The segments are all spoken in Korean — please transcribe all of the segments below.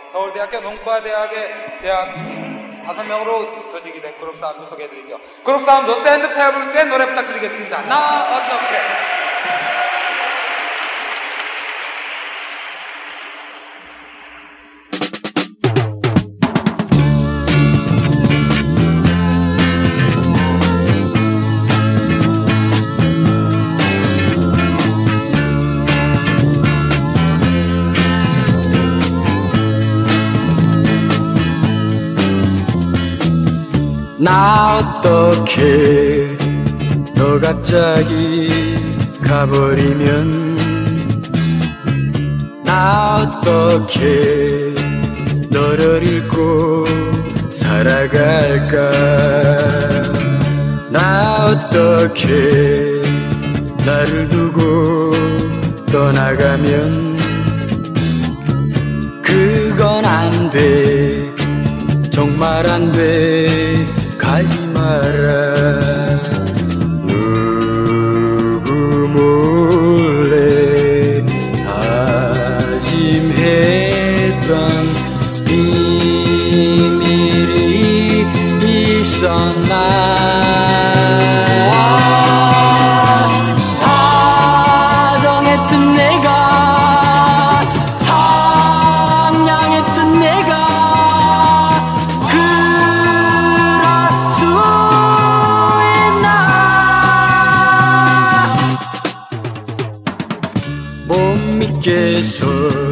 서울대학교 농과대학에 재학 중인 5명으로 조직이 된 그룹 사운드 소개해드리죠. 그룹 사운드 샌드 페블스의 노래 부탁드리겠습니다. 나 어떻게. 나 어떡해 너 갑자기 가버리면 나 어떡해 너를 잃고 살아갈까 나 어떡해 나를 두고 떠나가면 그건 안 돼 정말 안 돼 가지 마라 누구 몰래 다짐했던 비밀이 있었나 다정했던 내가 상냥했던 내가 께서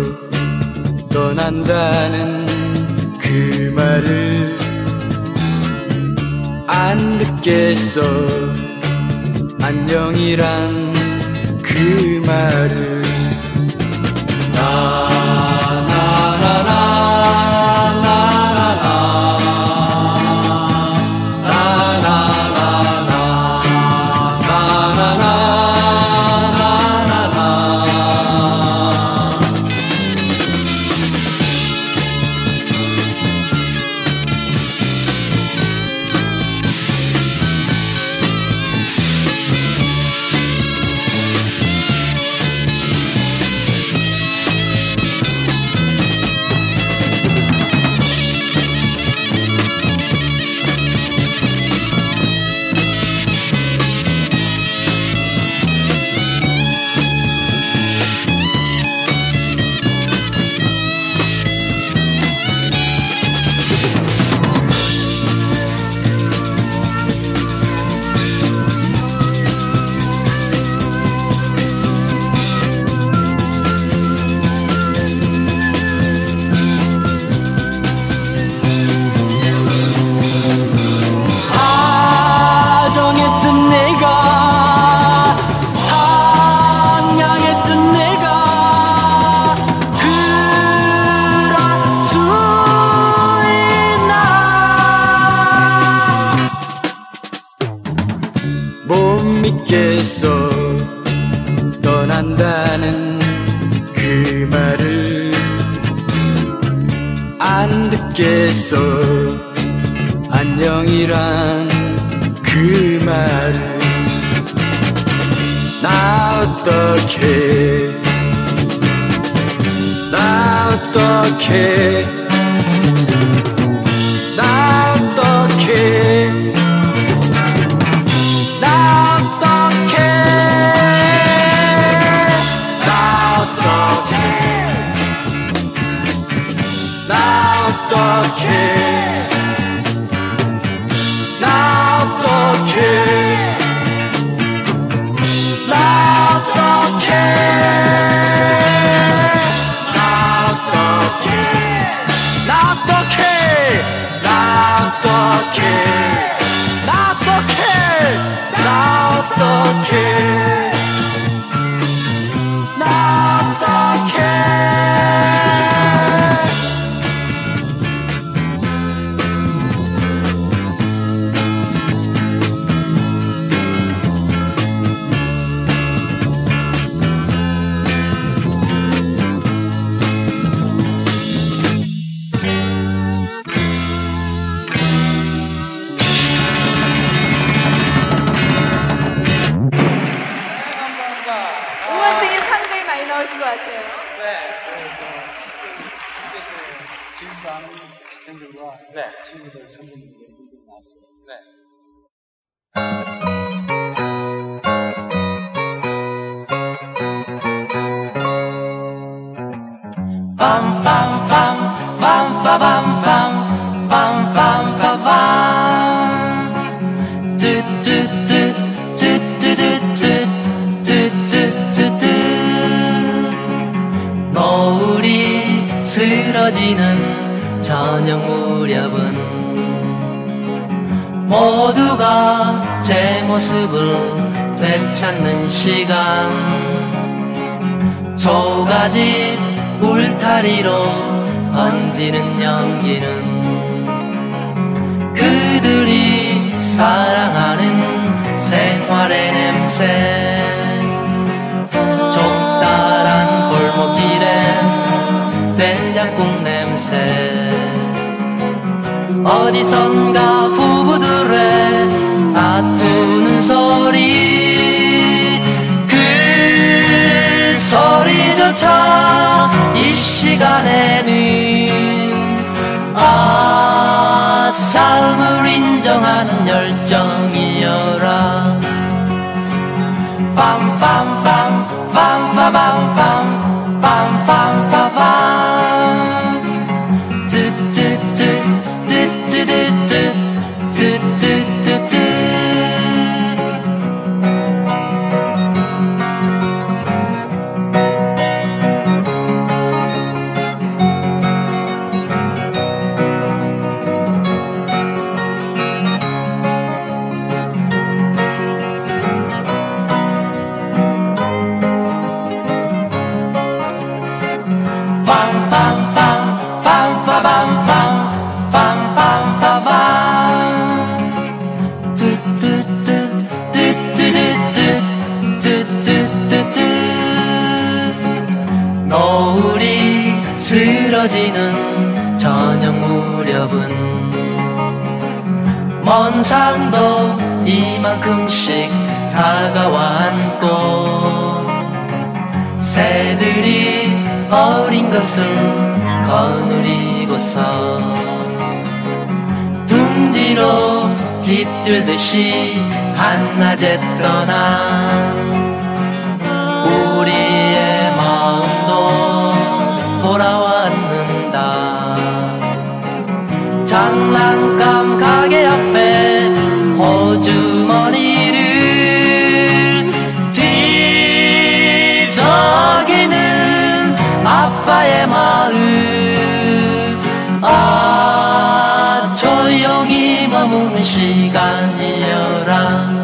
떠난다는 그 말을 안 듣겠어 안녕이란 그 말을 믿겠어 떠난다는 그 말을 안 듣겠어 안녕이란 그 말을 나 어떡해 나 어떡해 나 어떡해 아는 학생들과 네. 친구들, 선생님들 모두 나왔어요. 네. 노을이 스러지는 저녁 무렵은 모두가 제 모습을 되찾는 시간, 초가집 울타리로 번지는 연기는 그들이 사랑하는 생활의 냄새, 좁다란 골목길엔 된장국 냄새, 어디선가 부부들의 다투는 소리, 그 소리조차 이 시간에는 삶을 인정하는 열정이여라. 빰빰빰 빰빰빰빰 빰빰빰빰 노을이 스러지는 저녁 무렵은 먼 산도 이만큼씩 다가와 앉고 새들이 어린 것을 거느리고서 둥지로 깃들듯이 한낮에 떠나 우리의 마음도 돌아왔는다. 장난감 가게 앞에 호주머니를 뒤적이는 아빠의 마음, 조용히 머무는 시간이여라.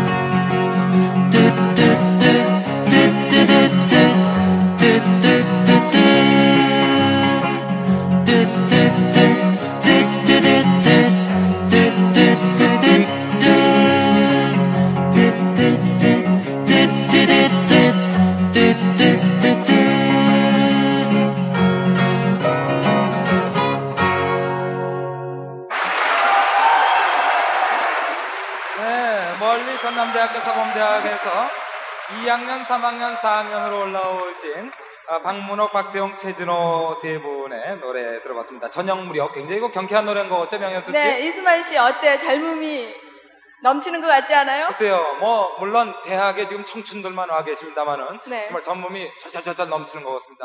멀리 전남대학교 사범대학에서 2학년, 3학년, 4학년으로 올라오신 박문옥, 박대용, 최진호 세 분의 노래 들어봤습니다. 저녁 무렵 굉장히 경쾌한 노래인 거 어쩌면 명현수 씨? 네, 이수만 씨 어때요? 젊음이 넘치는 것 같지 않아요? 글쎄요, 물론 대학에 지금 청춘들만 와 계십니다만은 네. 정말 젊음이 절절절절 넘치는 것 같습니다.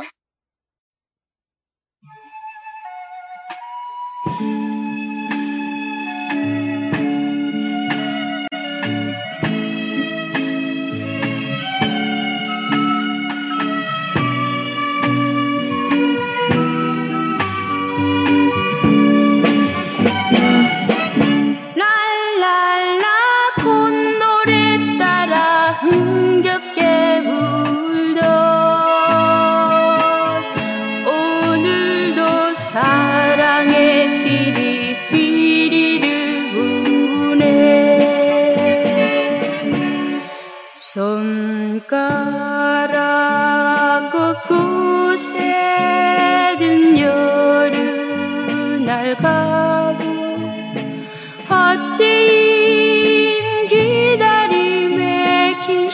손가락 곳곳에 든 여름날 가고 헛되인 기다림에 긴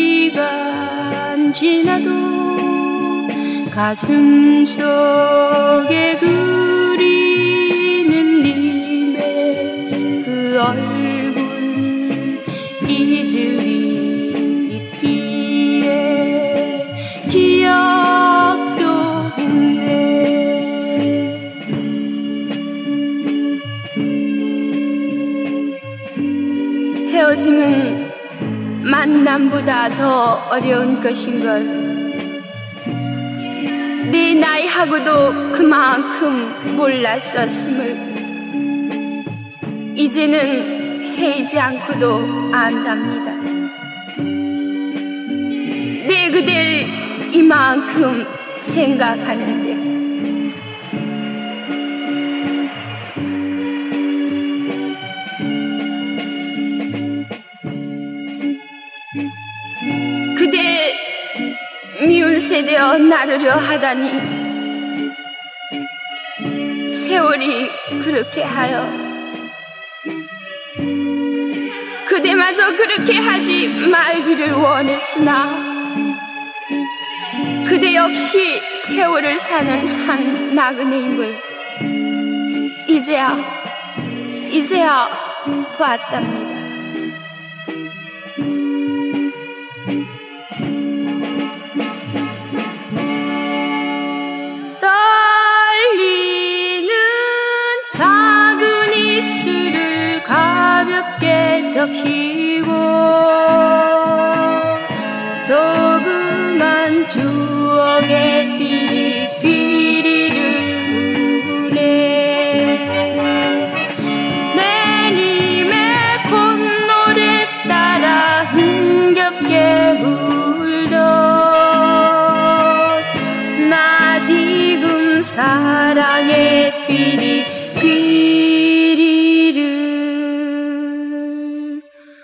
시간 지나도 가슴 속에 그리 남보다 더 어려운 것인걸. 네 나이하고도 그만큼 몰랐었음을 이제는 헤이지 않고도 안답니다. 내 그댈 이만큼 생각하는데 그대 미운 세대어 나르려 하다니 세월이 그렇게 하여 그대마저 그렇게 하지 말기를 원했으나 그대 역시 세월을 사는 한 나그네임을 이제야 봤답니다. 떨리는 작은 입술을 가볍게 적시고 조그만 추억의 비리비리를 부네 내님의 콧노래 따라 흥겹게 불던 나 지금 사랑의 비리비리를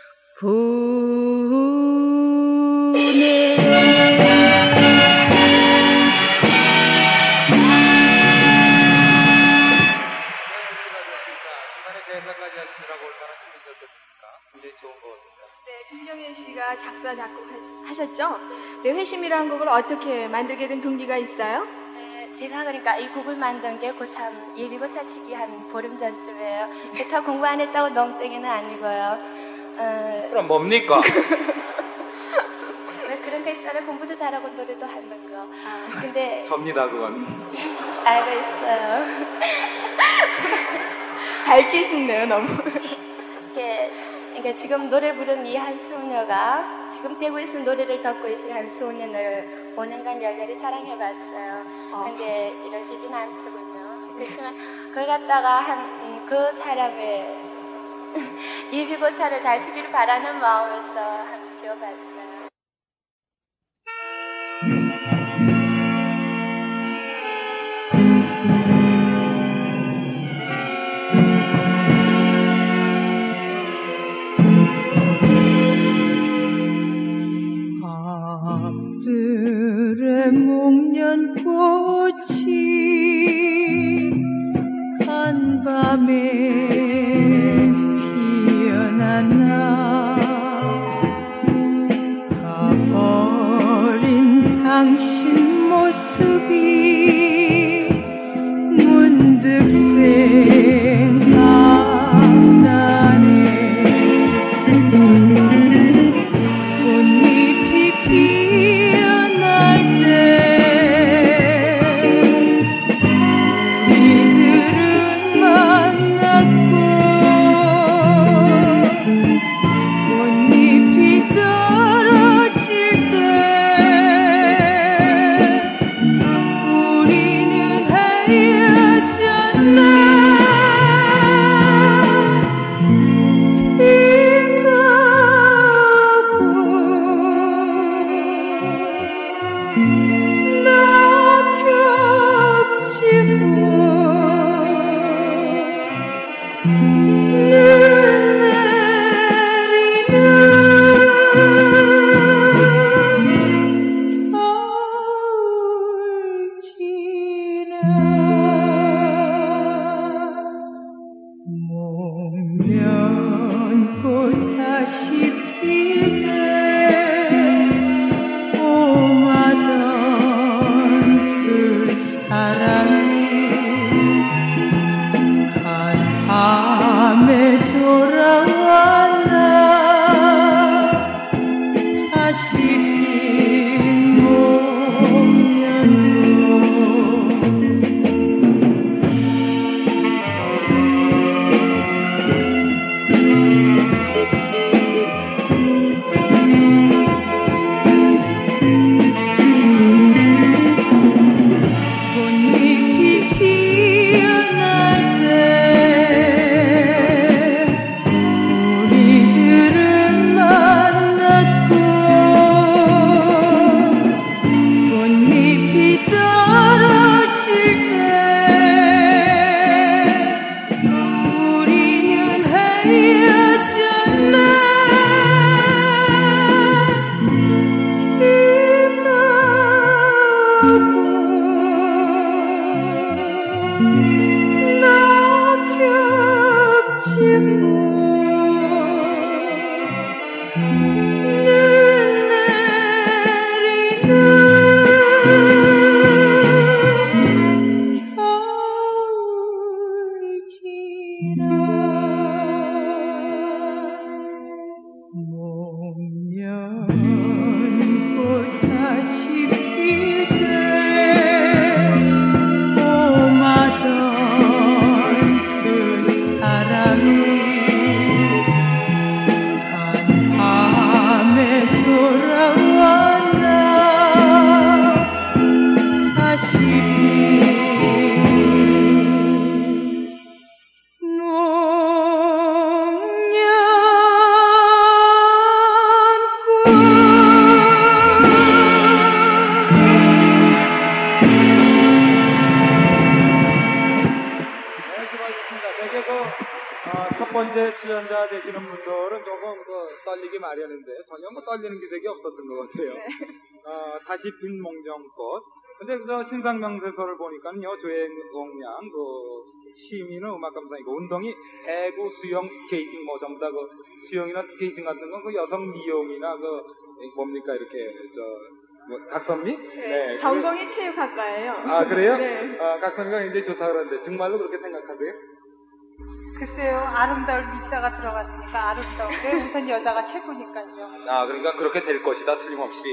대사까지 하시느라고 얼마나 힘드셨겠습니까? 굉장히 좋은 것 같습니다. 네, 김경애 씨가 작사 작곡하셨죠? 네, 회심이라는 곡을 어떻게 만들게 된 동기가 있어요? 제가 그러니까 이 곡을 만든 게 고3 예비고사 치기 한 보름 전쯤이에요. 다 공부 안 했다고 넘땡이는 아니고요. 그럼 뭡니까? 왜 그런 거 있잖아요. 공부도 잘하고 노래도 하는 거. 근데 접니다 그건. 알고 있어요. 밝히시네요, 너무. 그러니까 지금 노래 부른 이 한 소녀가 지금 대구에서 노래를 듣고 있을 한 소년을 5년간 열렬히 사랑해봤어요. 근데 이루어지진 않더군요. 그렇지만 그걸 갖다가 그 사람의 예비고사를 잘 치기를 바라는 마음에서 한번 지어봤어요. 들의 목련꽃이 간밤에 피어났나 가버린 당신 모습이 문득 생각나네 꽃잎이 피어날 때 우리들은 만났고 꽃잎이 떨어질 때 우리는 헤어졌나 목련꽃 다시 필 때 오마던 그 사랑이 간밤에 돌아왔나 다시 핀 목련꽃 출연자 되시는 분들은 조금 떨리기 마련인데 전혀 떨리는 기색이 없었던 것 같아요. 네. 다시 핀 몽정꽃. 근데 저 신상명세서를 보니까요, 조행공양 시민은 음악감상이고 운동이 배구, 수영, 스케이팅 뭐 전부 다 수영이나 스케이팅 같은 건 여성 미용이나 뭡니까 이렇게 각선미? 네. 전공이 체육학과예요. 아 그래요? 네. 각선미가 굉장히 좋다 그러는데 정말로 그렇게 생각하세요? 글쎄요, 아름다울 미자가 들어갔으니까 아름다운데 우선 여자가 최고니까요. 그러니까 그렇게 될 것이다, 틀림없이.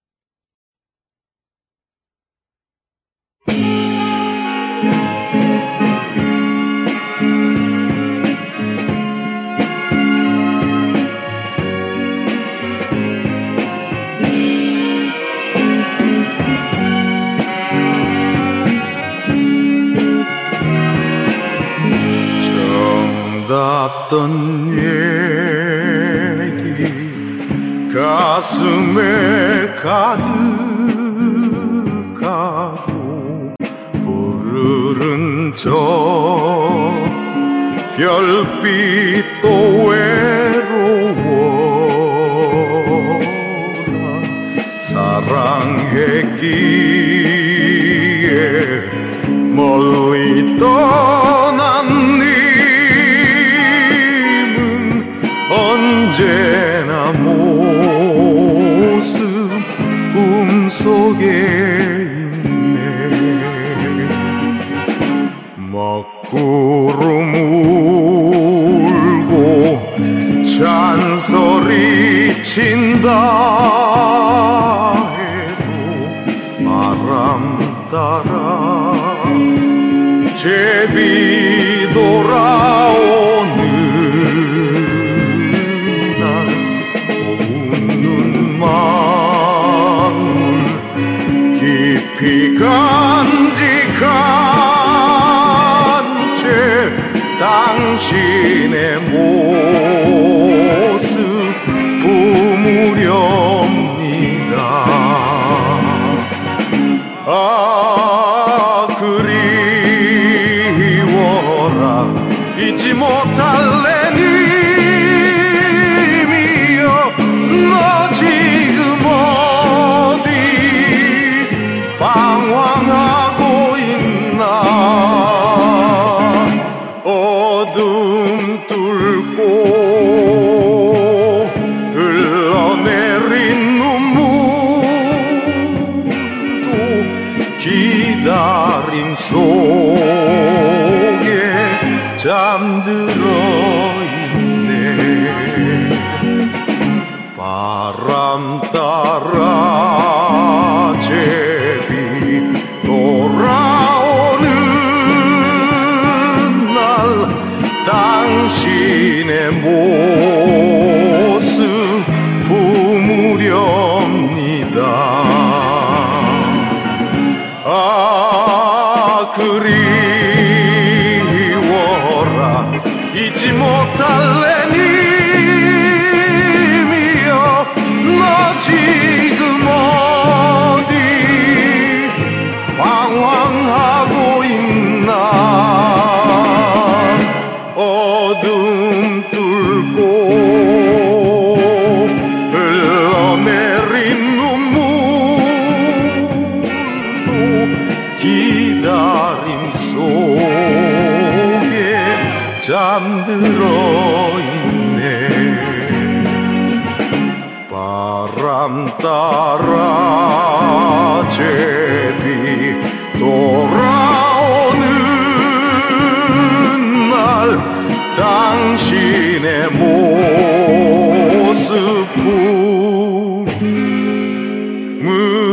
정답던 얘기 가슴에 가득하고 푸르른 저 별빛도 외로워라 사랑했기에 멀리 떠난 언제나 모습 꿈속에 있네 먹구름 울고 잔소리 친다 해도 바람 따라 제비 돌아오는 깊이 간직한 채 당신의 모습 품으렵니다. 그리워라 잊지 못할래 님이여 너 지금 방황하고 있나 어둠 뚫고 흘러내린 눈물도 기다림 속에 잠들어 있네 바람 따라 돌아오는 날 당신의 모습 품으렵니다. 그리워라 잊지 못할래 님이여 너 지금 어디 방황하고 있나 어둠 뚫고 흘러내린 눈물도 기다림 잠들어 있네. 바람 따라 제비 돌아오는 날 당신의 모습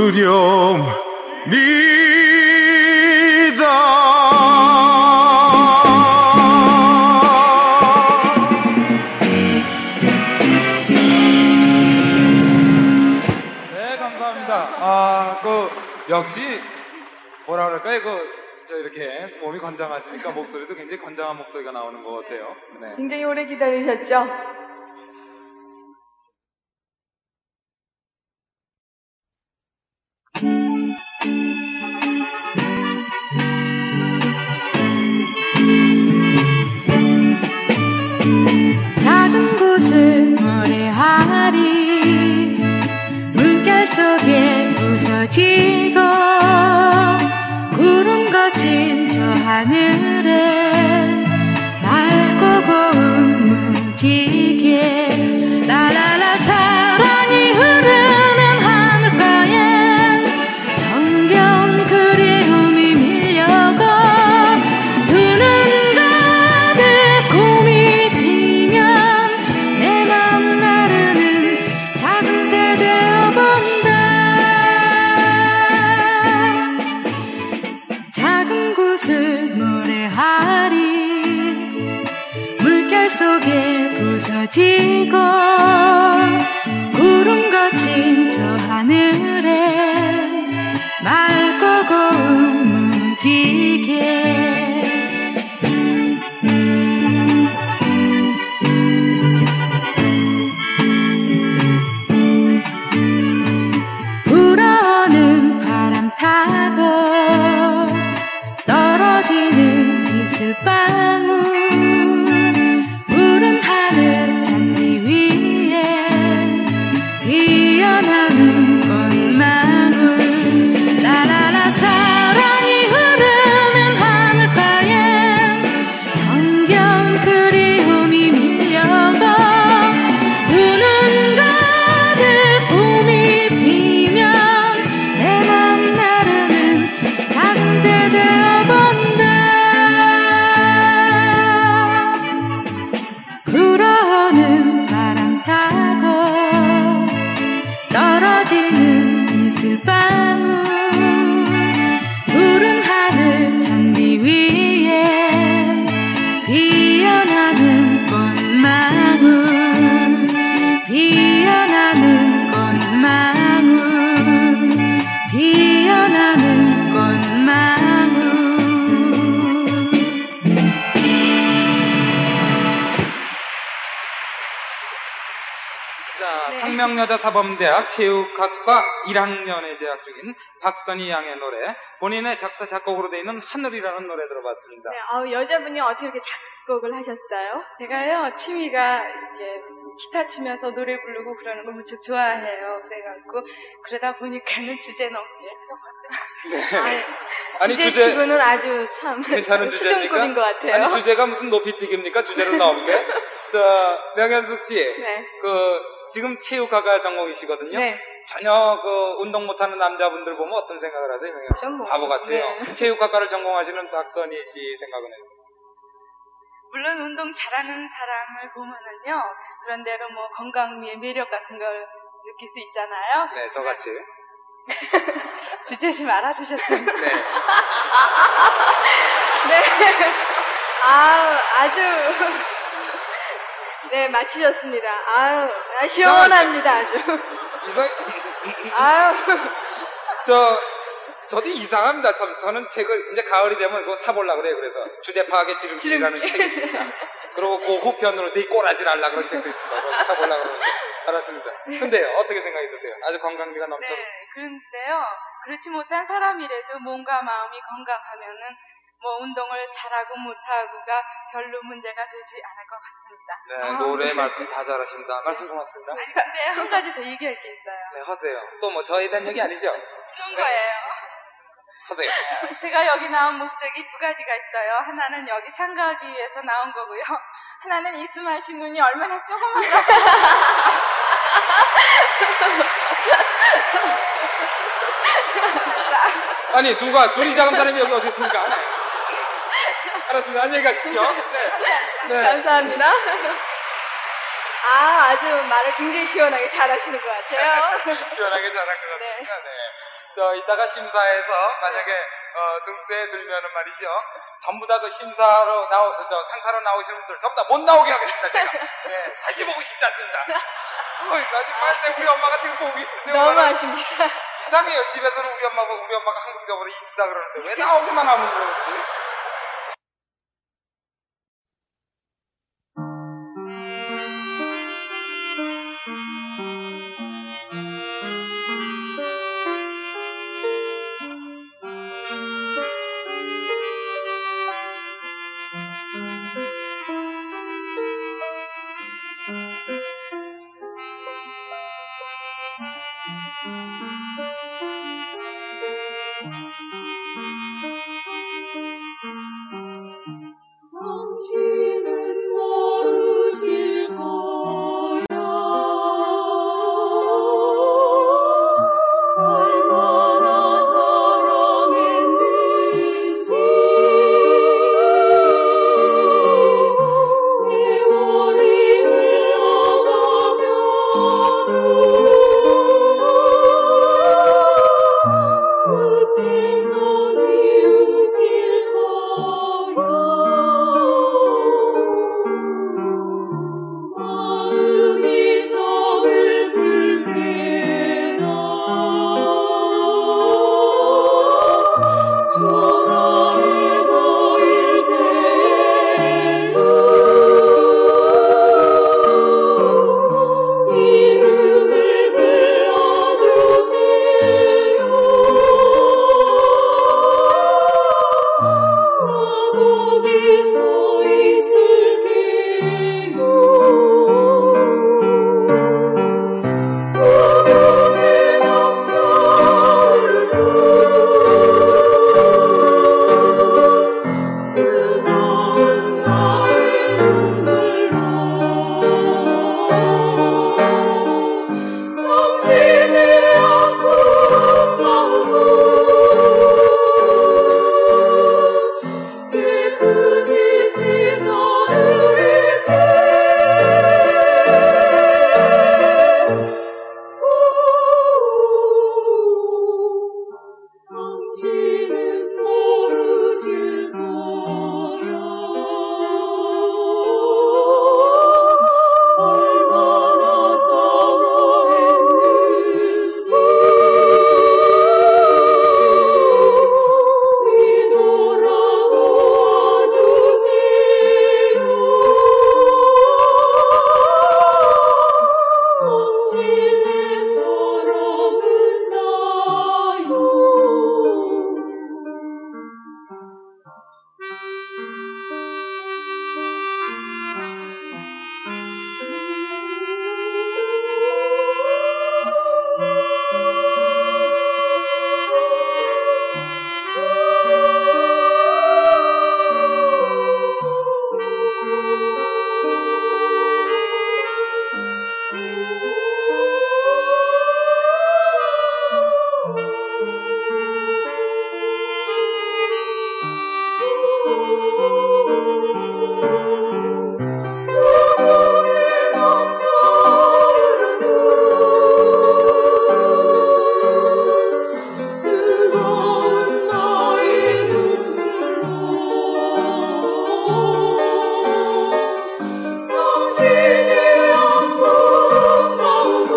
역시 뭐라 그럴까요? 저 이렇게 몸이 건장하시니까 목소리도 굉장히 건장한 목소리가 나오는 것 같아요. 네. 굉장히 오래 기다리셨죠? 작은 곳을 노래하리 물결 속에 부서지고 구름 거친 저 하늘에 맑고 고운 무지개 라라라 사랑이 흐르는 하늘가에 정겨운 그리움이 밀려가 두 눈 가득 꿈이 피면 내 맘 나르는 작은 새 되어본다. 작은 곳을 노래하리 물결 속에 부서지고 구름 거친 저 하늘에 맑고 고운 무지개 불어오는 바람 타고 떨어지는 이슬방울 푸른 하늘 잔디 위에 피어나는 꽃망울 라라라 사랑이 흐르는 하늘가에 정겨운 그리움이 밀려가 두 눈 가득 꿈이 피면 내 맘 나르는 작은 새 되어본다. 불어오는 바람 타고 떨어지는 이슬방울 푸른 하늘 잔디 위에 피어나는 꽃망울 피어나는 꽃망울 피어나는 꽃망울 자, 상명여자사범대학 체육학과 1학년에 재학 중인 박선희 양의 노래, 본인의 작사 작곡으로 되어 있는 하늘이라는 노래 들어봤습니다. 네, 여자분이 어떻게 이렇게 작곡을 하셨어요? 제가요, 취미가 이게 기타 치면서 노래 부르고 그러는 걸 무척 좋아해요. 그래갖고 그러다 보니까는 주제 넘게. 아니, 주제치고는 아주 참 괜찮은 주제입니까? 수준급인 것 같아요. 아니, 주제가 무슨 높이뛰기입니까? 주제를 넘게. 자, 명현숙 씨, 네. 지금 체육학과 전공이시거든요. 네. 전혀 운동 못하는 남자분들 보면 어떤 생각을 하세요, 명현숙 씨? 뭐, 바보 같아요. 네. 체육학과를 전공하시는 박선희 씨 생각은 해요. 물론 운동 잘하는 사람을 보면은요, 그런 대로 뭐 건강미의 매력 같은 걸 느낄 수 있잖아요. 네, 저같이. 주제 좀 알아주셨으면. 네. 네. 아주. 네, 마치셨습니다. 시원합니다, 아주. 저도 이상합니다. 저는 책을, 이제 가을이 되면 그거 사보려고 그래요. 그래서 주제 파악의 지름길이라는 책이 있습니다. 그리고 그 후편으로 네 꼬라지를 하려고 그런 책도 있습니다. 그거 사보려고 그러는데. 알았습니다. 근데요, 어떻게 생각이 드세요? 아주 건강미가 넘쳐. 네, 그런데요, 그렇지 못한 사람이라도 몸과 마음이 건강하면은 뭐 운동을 잘하고 못하고가 별로 문제가 되지 않을 것 같습니다. 네, 노래 말씀 다 잘하십니다. 말씀 고맙습니다. 아니, 근데 한 가지 더 얘기할 게 있어요. 네, 하세요. 또 뭐 저에 대한 얘기 아니죠? 그런 거예요. 선생님. 제가 여기 나온 목적이 두 가지가 있어요. 하나는 여기 참가하기 위해서 나온 거고요. 하나는 이스만 씨 눈이 얼마나 조그만가. 아니, 눈이 작은 사람이 여기 어디 있습니까? 네. 알았습니다. 안녕히 가십시오. 네. 감사합니다. 아주 말을 굉장히 시원하게 잘하시는 것 같아요. 시원하게 잘한 것 같습니다. 네. 이따가 심사에서 만약에 등수에 들면은 말이죠. 전부 다 그 심사로 상타로 나오시는 분들 전부 다 못 나오게 하겠습니다, 제가. 네. 다시 보고 싶지 않습니다. 나중에 우리 엄마가 지금 보고 있는데. 너무하십니다. 이상해요. 집에서는 우리 엄마가 한국 여보로 이쁘다 그러는데 왜 나오기만 하면 그러지? 당신은 모르실 거야. 얼마나 사랑했는지. 세월이 흘러가면은 그때서 뉘우칠 거야. 마음이 서글플 때나 초라해 보일 때는 이름을 불러주세요. 나 거기 서 있을게요. 우연히 넘쳐흐르는 뜨거운 나의 눈물로 당신의 아픈 마음을 깨끗이 씻어드릴게. 당신은 모르실 거야. 얼마나 사랑했는지. 뒤돌아보아 주세요. 당신의 사랑은 나요. 우연히 넘쳐흐르는 뜨거운 나의 눈물로 당신의 아픈 마음을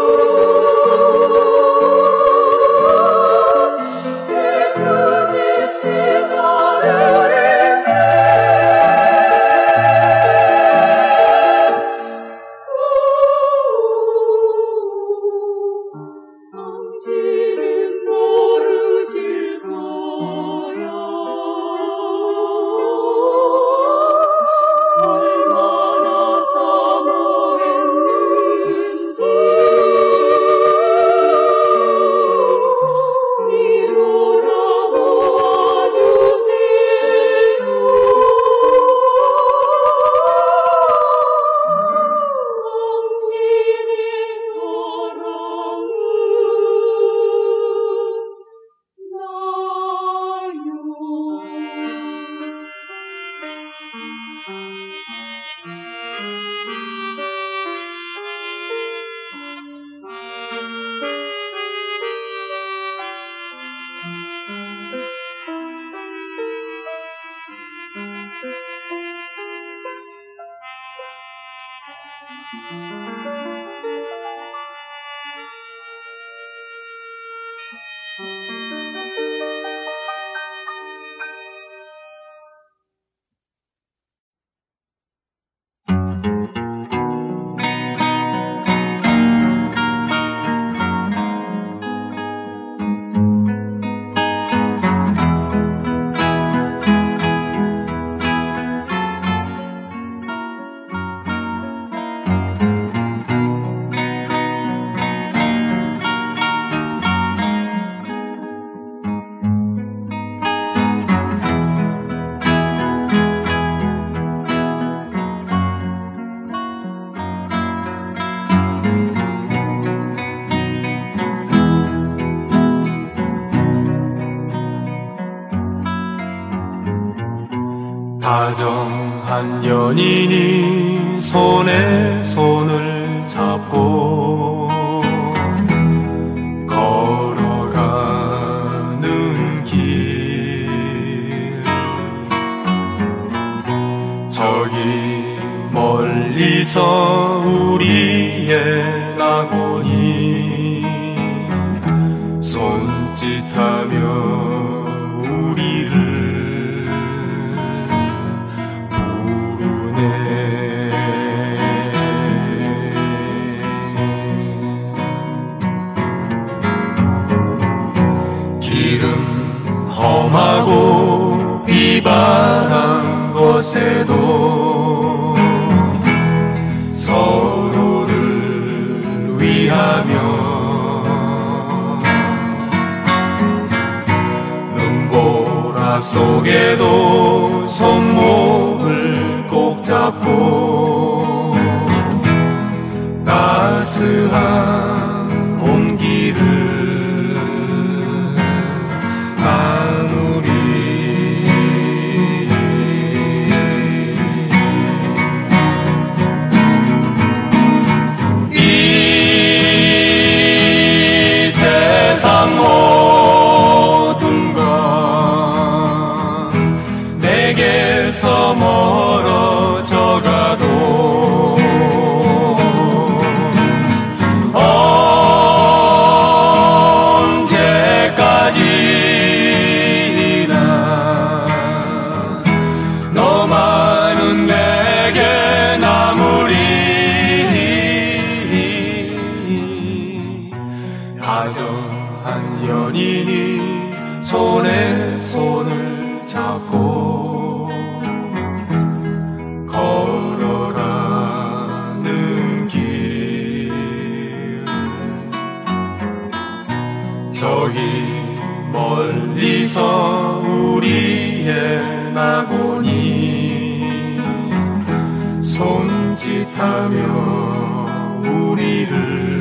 깨끗이 씻어드릴게. 다정한 연인이 손에 손을 잡고 걸어가는 길, 저기 멀리서 우리의 낙원이 손짓하며 우리를 길은 험하고 비바람 곳에도 서로를 위하며 눈보라 속에도 손목을 꼭 잡고 따스한 온기를 이 세상 모든 건 내게서 멀어져 가도 언제까지나 너만은 내게 남으리. 다정한 연인이 손에 손을 잡고 걸어가는 길, 저기 멀리서 우리의 낙원이 손짓하며 우리를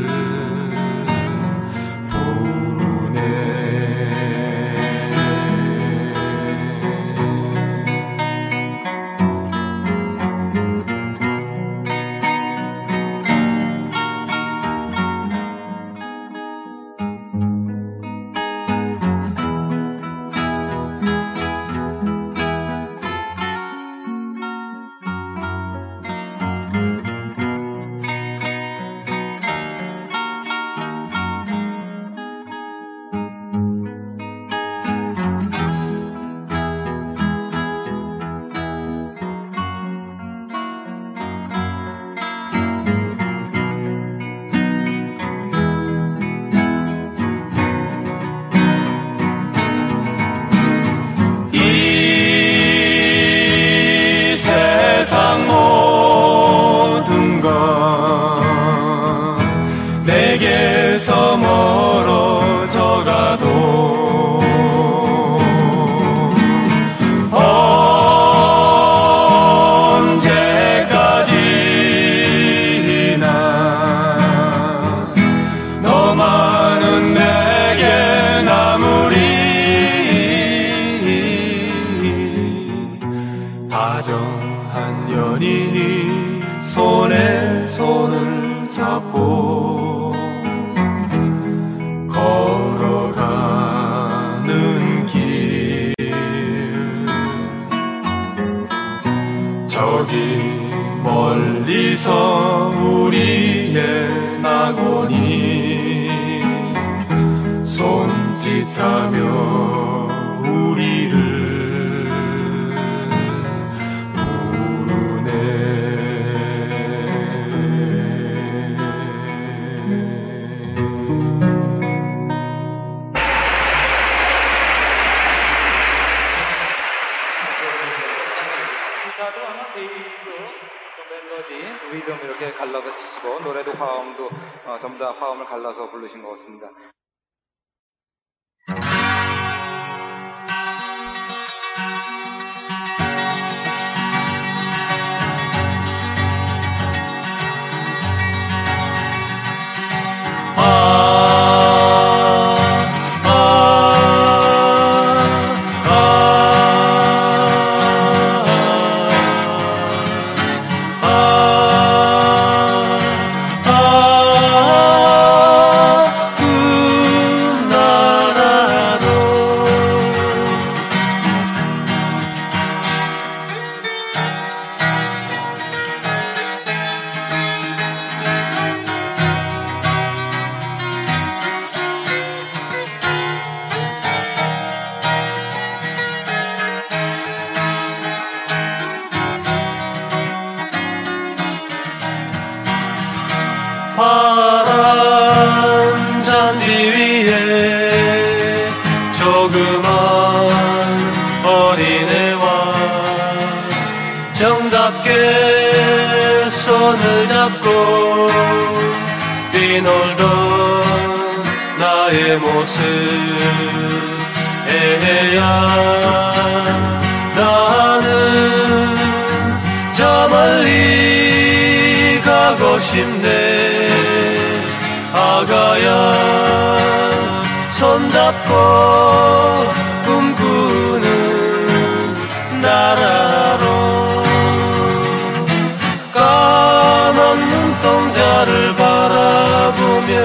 모든 건 내게서 멀어져 가도 언제까지나 너만은 내게 남으리. 다정한 연인이 손에 손을 잡고 걸어가는 길, 저기 멀리서 우리의 낙원이 손짓하며 우리를 리듬 이렇게 갈라서 치시고 노래도 화음도 전부 다 화음을 갈라서 부르신 것 같습니다. 파란 잔디 위에 조그만 어린애와 정답게 손을 잡고 뛰놀던 나의 모습 애야 나는 저 멀리 가고 싶네 아가야 손잡고 꿈꾸는 나라로 까만 눈동자를 바라보며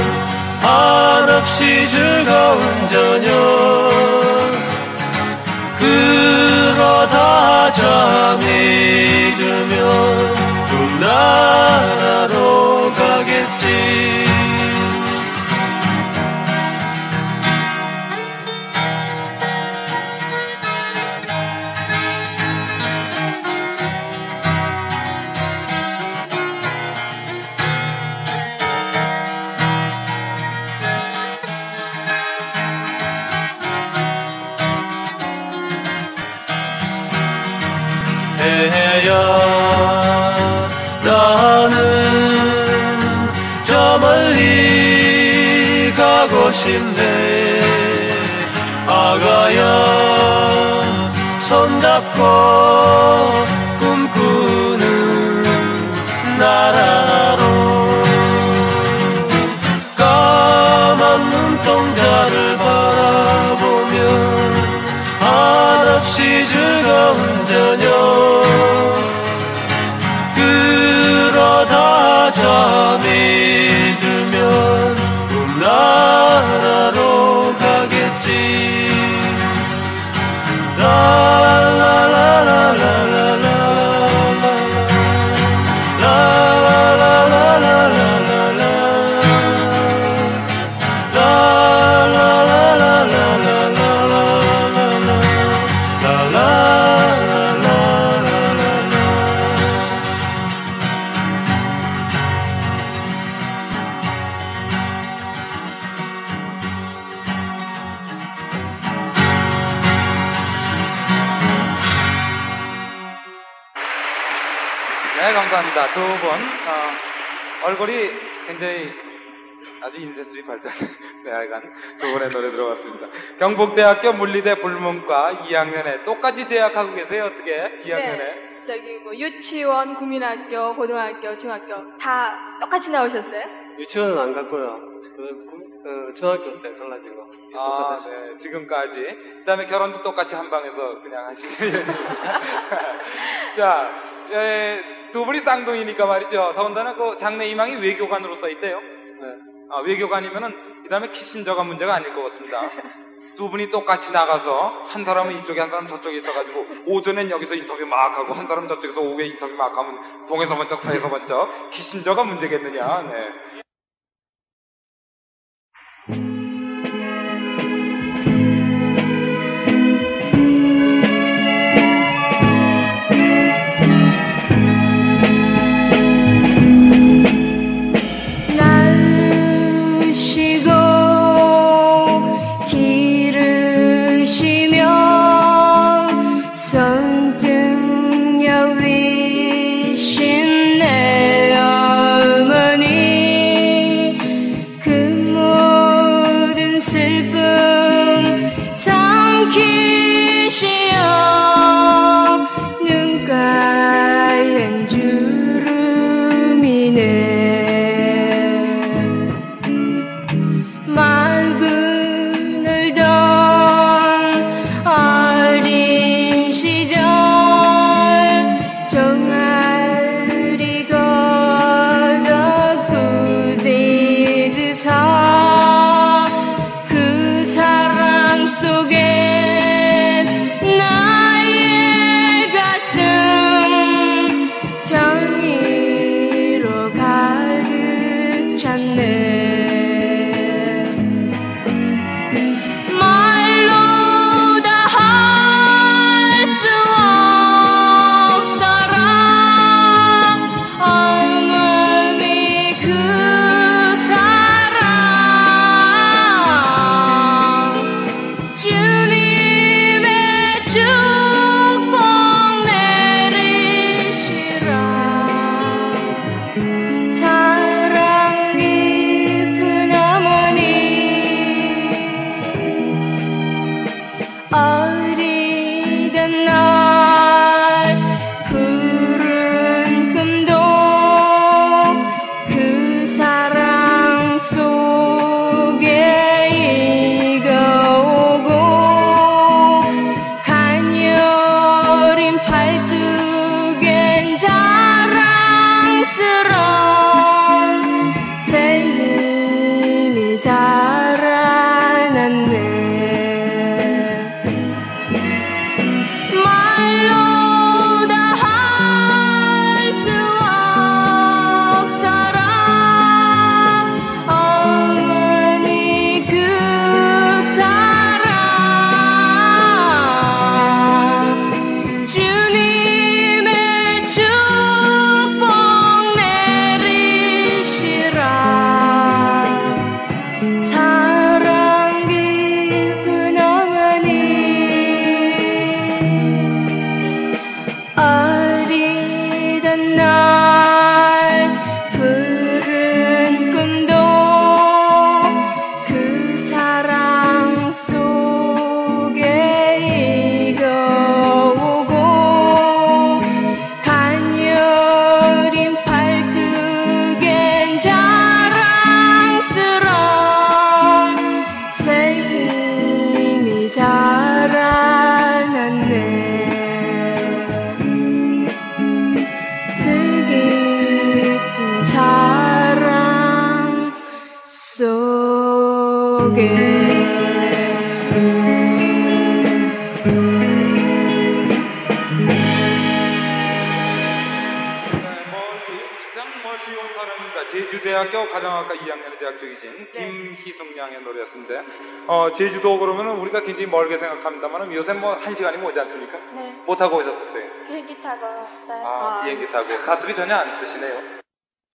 한없이 즐거운 저녁 그러다 잠이 들면 꿈나라로 가겠지 애야 나는 저 멀리 가고 싶네 아가야 손잡고 꿈꾸는 나라로 까만 눈동자를 바라보며 한없이 즐거운 저녁 그러다 잠이 들면 꿈나라로 가겠지 네, 감사합니다. 두 분, 얼굴이 굉장히 아주 인쇄술이 발달된 하여간 두 분의 노래 들어봤습니다. 경북대학교 물리대 불문과 2학년에 똑같이 재학하고 계세요, 어떻게? 2학년에? 네, 저기 뭐 유치원, 국민학교, 고등학교, 중학교 다 똑같이 나오셨어요? 유치원은 안 갔고요. 중학교 때 달라지고. 아, 네, 지금까지. 그 다음에 결혼도 똑같이 한 방에서 그냥 하시는. 자, 두 분이 쌍둥이니까 말이죠. 더군다나 그 장래 희망이 외교관으로 써있대요. 네. 외교관이면은, 그 다음에 키신저가 문제가 아닐 것 같습니다. 두 분이 똑같이 나가서 한 사람은 이쪽에 한 사람은 저쪽에 있어가지고 오전엔 여기서 인터뷰 막 하고 한 사람은 저쪽에서 오후에 인터뷰 막 하면 동에서 번쩍 서에서 번쩍 기신저가 문제겠느냐. 네. 날으시고 기르시며 손등여 위신 내 어머니 그 모든 슬픔 삼키시어 눈가엔 주름이네 맑은 울던 어린 시절 종아리 걸어 꾸짖으사 그 사랑 속에 나의 가슴 정의로 가득 찼네 말로 다 할 수 없어라 어머니 그 사랑 주님의 축복 내리시라 사랑 깊은 어머니 어리던 날 푸른 꿈도 그 사랑 속에 익어오고 가녀린 팔뚝엔 자랑스러운 새 힘이 자라났네 말로 다 할 수 없어라 어머니 그 사랑 주님의 축복 내리시라 사랑 깊은 어머니 어리던 날 푸른 꿈도 그 사랑 속에 익어오고 가녀린 팔뚝엔 자랑스러운 새 힘이 자라났네 그 깊은 사랑 속에 가장 멀리 온 사람입니다. 제주대학교 가정학과 2학년에 재학 중이신 김희숙 양의 노래였습니다. 제주도 그러면 우리가 굉장히 멀게 생각합니다만 요새 뭐 1시간이 모지 않습니까? 네 못 타고 오셨어요? 비행기 타고 왔어요 비행기 타고 사투리 전혀 안 쓰시네요.